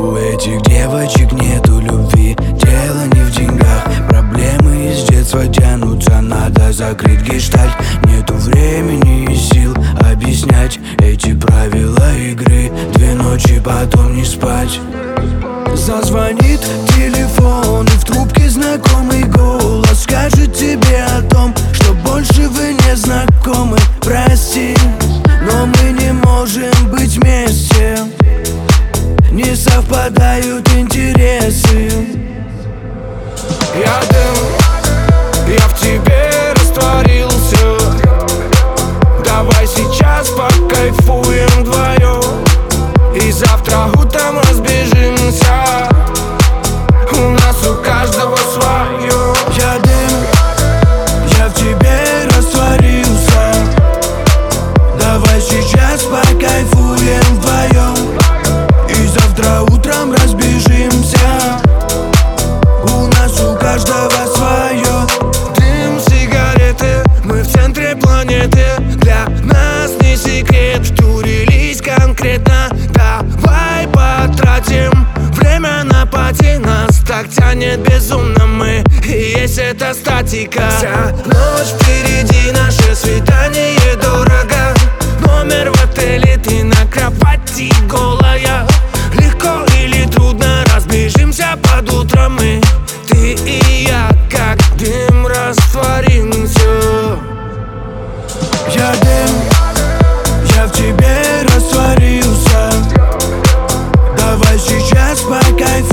У этих девочек нету любви, дело не в деньгах. Проблемы из детства тянутся, надо закрыть гештальт. Нету времени и сил объяснять эти правила игры. 2 ночи потом не спать. Зазвонит телефон, и в трубке знакомый голос скажет тебе о том, что больше вы не знакомы. Прости, но мы не можем быть вместе, не совпадают интересы. Я дым, я в тебе растворился. Давай сейчас покайфуем вдвоем, и завтра утром разбежимся. У нас у каждого свое. Я дым, я в тебе растворился. Давай сейчас покайфуем вдвоем, и завтра утром разбежимся. У нас у каждого свое. Дым, сигареты, мы в центре планеты. Для нас не секрет, втурились конкретно. Давай потратим время на пати. Нас так тянет безумно, мы и есть эта статика. Вся ночь впереди, наше свидание дорого. Номер в отеле, ты на кровати голая. Легко или трудно, разбежимся под утро мы. Ты и я, как дым, растворимся. Я дым, я в тебе растворился. Давай сейчас покайфуем